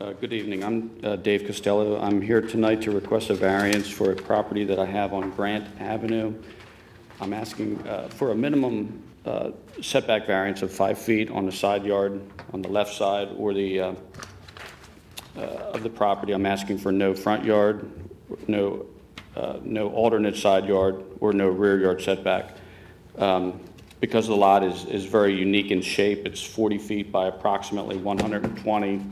Good evening. I'm Dave Costello. I'm here tonight to request a variance for a property that I have on Grant Avenue. I'm asking for a minimum setback variance of 5 feet on the side yard on the left side or the of the property. I'm asking for no front yard, no alternate side yard, or no rear yard setback. Because the lot is very unique in shape, it's 40 feet by approximately 120.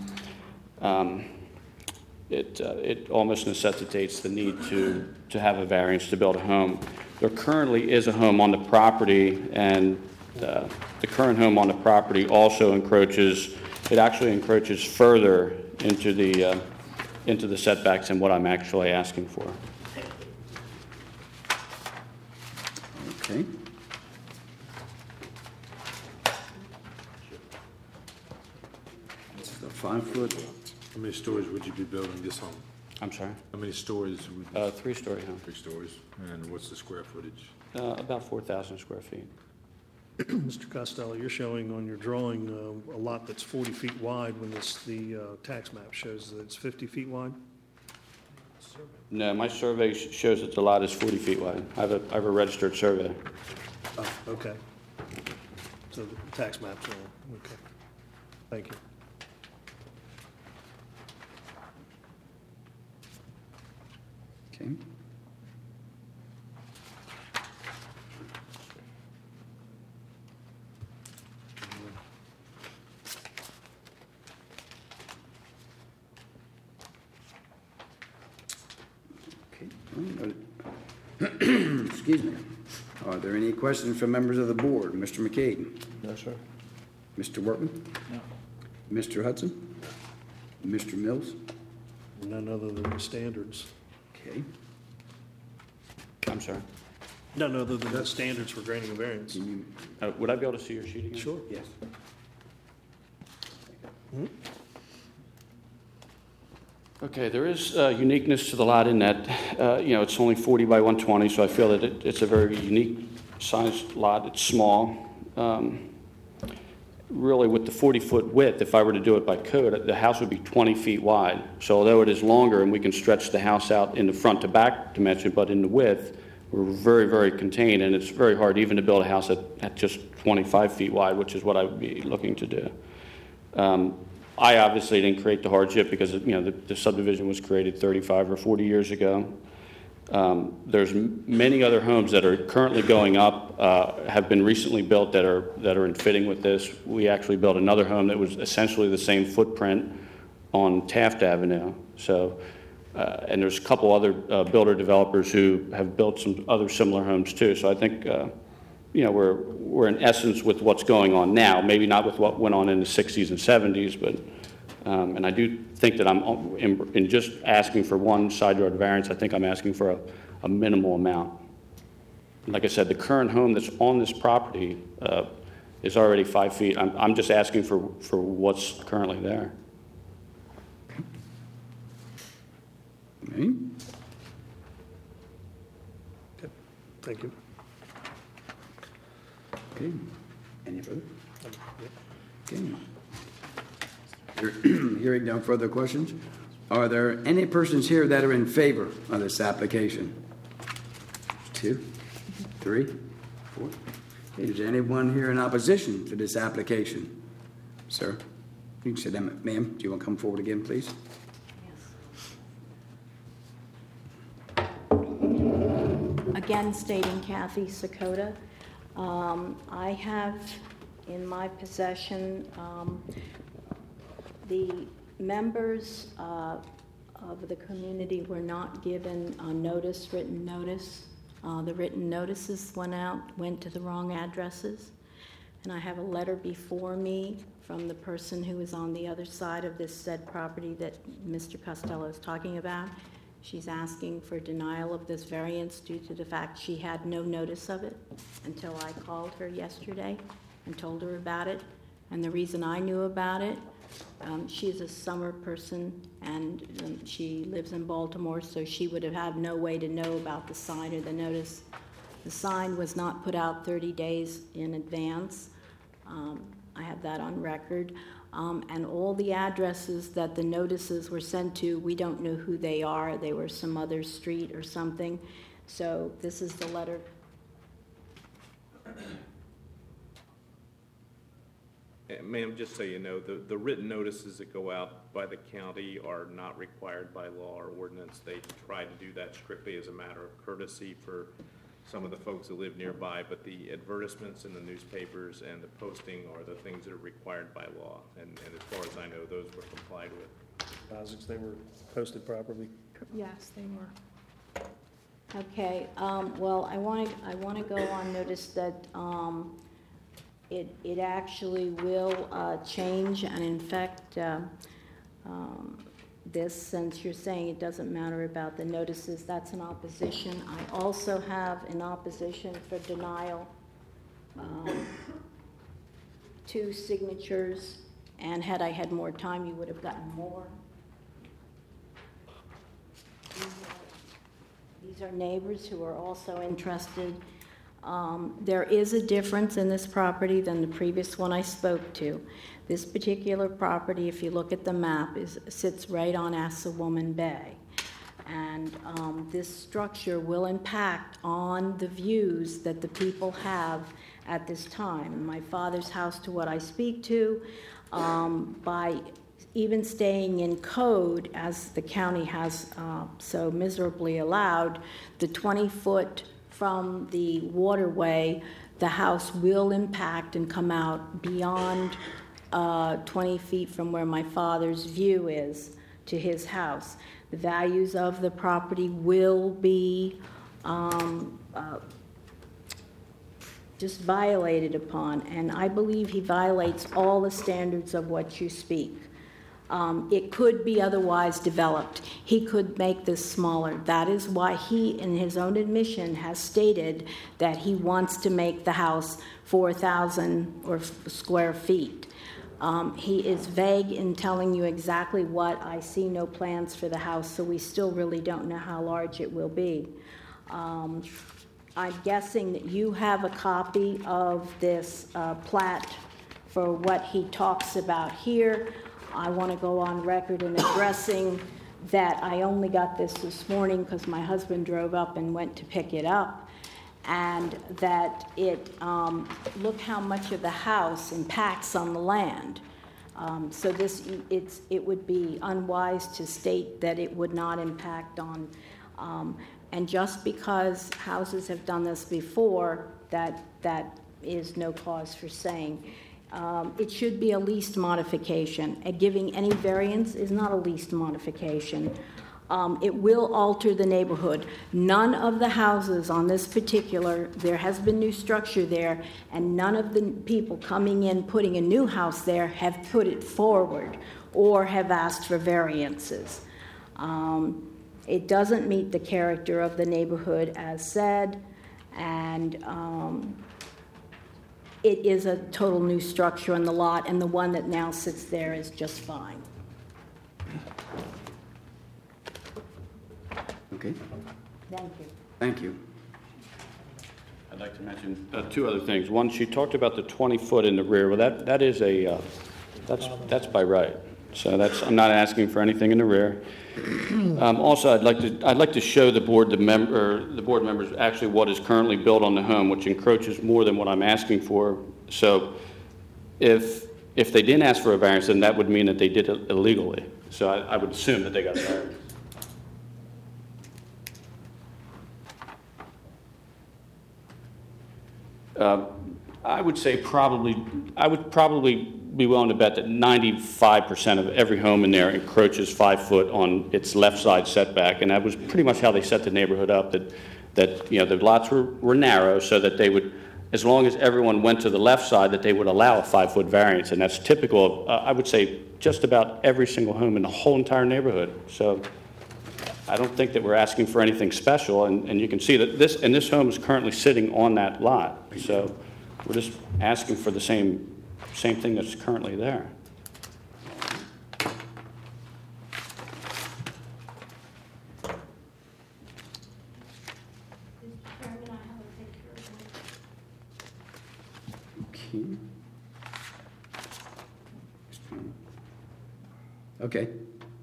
It almost necessitates the need to have a variance to build a home. There currently is a home on the property, and the current home on the property also encroaches. It actually encroaches further into the setbacks than what I'm actually asking for. Okay. It's a 5 foot. How many stories would you be building this home? I'm sorry? How many stories would you? 3-story home. 3 stories. And what's the square footage? About 4,000 square feet. Mr. Costello, you're showing on your drawing a lot that's 40 feet wide when the tax map shows that it's 50 feet wide? No, my survey shows that the lot is 40 feet wide. I have a registered survey. Oh, okay. So the tax map's wrong. Okay. Thank you. Okay. Excuse me. Are there any questions from members of the board? Mr. McCabe? No, sir. Mr. Workman? No. Mr. Hudson? Mr. Mills? None other than the standards. Okay. I'm sorry? None other than the standards for granting a variance. Can you? Would I be able to see your sheet again? Sure. Yes. Okay, there is uniqueness to the lot in that, it's only 40 by 120, so I feel that it's a very unique sized lot. It's small. Really, with the 40-foot width, if I were to do it by code, the house would be 20 feet wide. So although it is longer and we can stretch the house out in the front to back dimension, but in the width, we're very, very contained, and it's very hard even to build a house at just 25 feet wide, which is what I would be looking to do. I obviously didn't create the hardship because the subdivision was created 35 or 40 years ago. There's many other homes that are currently going up, have been recently built that are in fitting with this. We actually built another home that was essentially the same footprint on Taft Avenue. So, and there's a couple other builder developers who have built some other similar homes too. So I think we're in essence with what's going on now. Maybe not with what went on in the 60s and 70s, but and I do think that I'm in just asking for one side yard variance. I think I'm asking for a minimal amount. Like I said, the current home that's on this property is already 5 feet. I'm just asking for what's currently there. Okay. Okay. Thank you. Okay. Any further? Okay. Hearing no further questions, are there any persons here that are in favor of this application? 2, 3, 4. Okay. Is there anyone here in opposition to this application? Sir, you can sit down. Ma'am, do you want to come forward again, please? Again, stating Kathy Sakota. I have in my possession the members of the community were not given a notice, written notice. The written notices went to the wrong addresses. And I have a letter before me from the person who is on the other side of this said property that Mr. Costello is talking about. She's asking for denial of this variance due to the fact she had no notice of it until I called her yesterday and told her about it. And the reason I knew about it, she's a summer person and she lives in Baltimore, so she would have had no way to know about the sign or the notice. The sign was not put out 30 days in advance. I have that on record. And all the addresses that the notices were sent to, we don't know who they are. They were some other street or something. So this is the letter. Ma'am, just so you know, the written notices that go out by the county are not required by law or ordinance. They try to do that strictly as a matter of courtesy for some of the folks that live nearby, but the advertisements in the newspapers and the posting are the things that are required by law. And as far as I know, those were complied with. Isaacs, they were posted properly? Yes, they were. Okay, well, I want to go on notice that it actually will change, and in fact, this, since you're saying it doesn't matter about the notices, that's an opposition. I also have an opposition for denial, 2 signatures, and had I had more time, you would have gotten more. These are neighbors who are also interested. There is a difference in this property than the previous one I spoke to. This particular property, if you look at the map, sits right on Assawoman Bay. And this structure will impact on the views that the people have at this time. My father's house, to what I speak to, by even staying in code, as the county has so miserably allowed, the 20-foot from the waterway, the house will impact and come out beyond 20 feet from where my father's view is to his house. The values of the property will be just violated upon, and I believe he violates all the standards of what you speak. It could be otherwise developed. He could make this smaller. That is why he, in his own admission, has stated that he wants to make the house 4,000 or square feet. He is vague in telling you exactly what. I see no plans for the house, so we still really don't know how large it will be. I'm guessing that you have a copy of this plat for what he talks about here. I want to go on record in addressing that I only got this morning because my husband drove up and went to pick it up, and that look how much of the house impacts on the land. So it would be unwise to state that it would not impact on, and just because houses have done this before, that is no cause for saying. It should be a least modification. Giving any variance is not a least modification. It will alter the neighborhood. None of the houses on this particular, there has been new structure there, and none of the people coming in putting a new house there have put it forward or have asked for variances. It doesn't meet the character of the neighborhood as said, and it is a total new structure on the lot, and the one that now sits there is just fine. Okay, Thank you. thank you. I'd like to mention 2 other things. One, she talked about the 20-foot in the rear. Well, that is that's by right. So I'm not asking for anything in the rear. Also, I'd like to show the board members actually what is currently built on the home, which encroaches more than what I'm asking for. So, if they didn't ask for a variance, then that would mean that they did it illegally. So I would assume that they got variance. I would probably be willing to bet that 95% of every home in there encroaches 5 foot on its left side setback, and that was pretty much how they set the neighborhood up. That the lots were narrow, so that they would, as long as everyone went to the left side, that they would allow a 5 foot variance, and that's typical of I would say just about every single home in the whole entire neighborhood. So I don't think that we're asking for anything special, and you can see that this home is currently sitting on that lot. So we're just asking for the same thing that's currently there. Okay. Okay.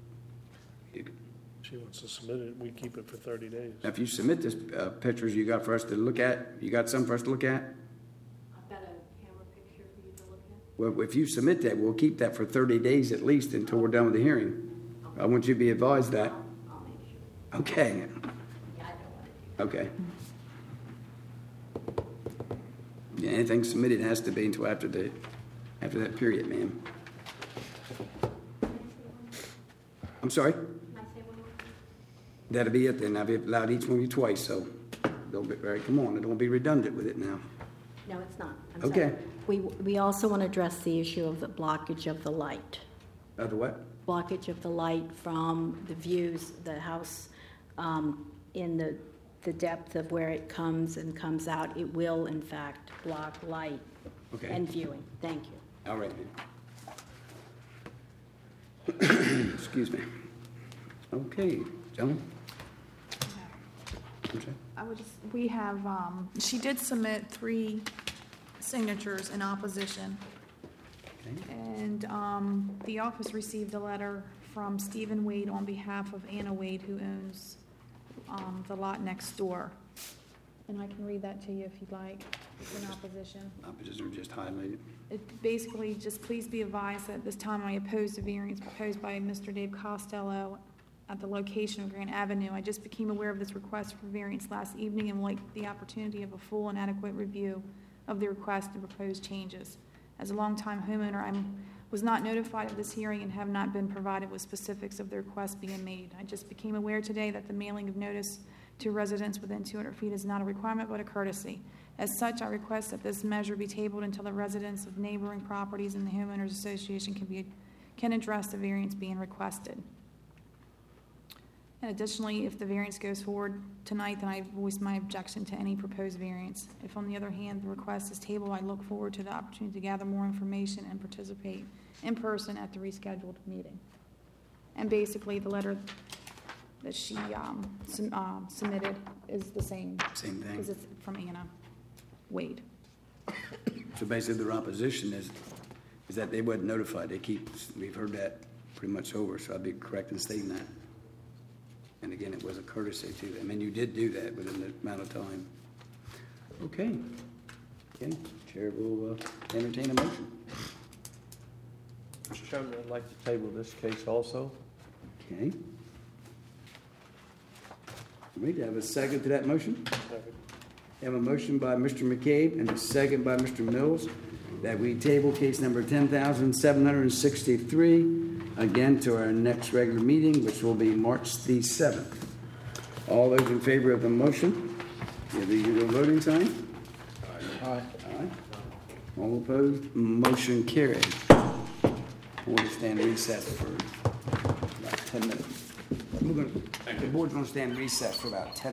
She wants to submit it, we keep it for 30 days. Now, if you submit this, pictures you got for us to look at, you got some for us to look at? I've got a camera picture for you to look at. Well, if you submit that, we'll keep that for 30 days at least until we're done with the hearing. I want you to be advised that. I'll make sure. Okay, Yeah, I don't want to do okay. Yeah, anything submitted has to be until after that period, ma'am. I'm sorry? Can I say one more thing? That'll be it then. I've allowed each one of you twice, so don't be, very, come on, don't be redundant with it now. No, it's not. I'm Okay. sorry. We also want to address the issue of the blockage of the light. The what? Blockage of the light from the views, the house, in the depth of where it comes and comes out. It will, in fact, block light Okay. and viewing. Thank you. All right, ma'am. Excuse me. Okay, gentlemen? Okay. We have, she did submit 3 signatures in opposition. Okay. And the office received a letter from Stephen Wade on behalf of Anna Wade, who owns the lot next door. And I can read that to you if you'd like. It's in opposition. Opposition, just highlighted. It basically just, please be advised that at this time I oppose the variance proposed by Mr. Dave Costello at the location of Grant Avenue. I just became aware of this request for variance last evening and would like the opportunity of a full and adequate review of the request and proposed changes. As a longtime homeowner, I was not notified of this hearing and have not been provided with specifics of the request being made. I just became aware today that the mailing of notice to residents within 200 feet is not a requirement but a courtesy. As such, I request that this measure be tabled until the residents of neighboring properties and the homeowners association can address the variance being requested. And additionally, if the variance goes forward tonight, then I voice my objection to any proposed variance. If, on the other hand, the request is tabled, I look forward to the opportunity to gather more information and participate in person at the rescheduled meeting. And basically, the letter that she submitted is the same. Same thing. Because it's from Anna Wade. So basically, their opposition is that they wasn't notified. We've heard that pretty much over, so I'd be correct in stating that. And again, it was a courtesy to them. And you did do that within the amount of time. Okay. Okay, Chair will entertain a motion. Mr. Chairman, I'd like to table this case also. Okay. We have a second to that motion? We have a motion by Mr. McCabe and a second by Mr. Mills that we table case number 10,763 again to our next regular meeting, which will be March the 7th. All those in favor of the motion, give the usual voting sign. Aye. Aye. All opposed, motion carried. We'll stand recessed for about 10 minutes. The board's going to stand recessed for about 10